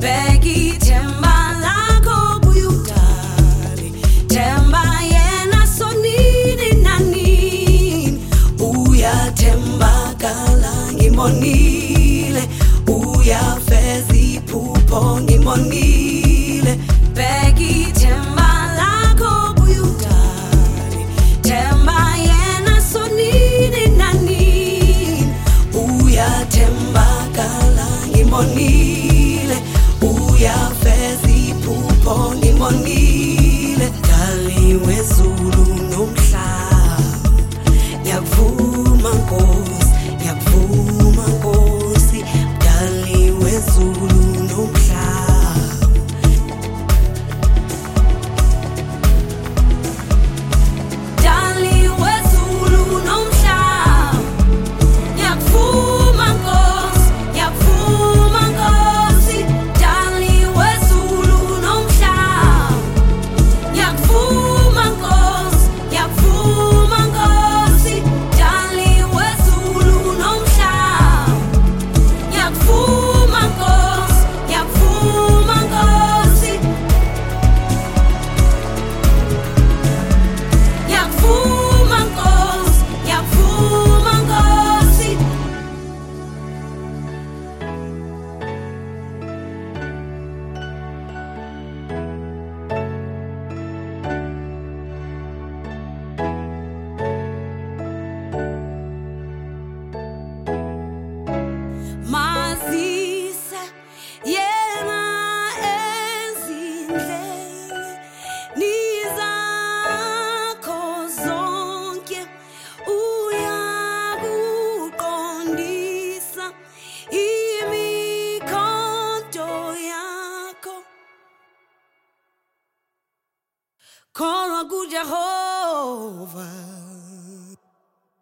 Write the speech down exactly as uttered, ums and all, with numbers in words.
Beki themba lakho buyudali, themba yena sonini nanini, uyathembakala ngimonile, uyafeza iphupho ngimonile. Beki themba lakho buyudali, themba yena sonini nanini, uyathembakala ngimonile, uyafeza iphupho ngimonile. Dali wezulu nomhlaba, ngiyakuvuma Nkosi, ngiyakuvuma Nkosi. Dali wezulu nomhlaba, dali wezulu nomhlaba, ngiyakuvuma Nkosi, ngiyakuvuma Nkosi. Dali wezulu nomhlaba, ngiyakuvuma Nkosi, ngiyakuvuma Nkosi. Dali wezulu nomhlaba, ngiyakuvuma Nkosi, ngiyakuvuma Nkosi. Ngiyakuvuma Nkosi, ngiyakuvuma Nkosi. Mazise yena ezindleleni zakho zonke, uyakuqondisa imikhonto yakho. Kholwa kuJehova.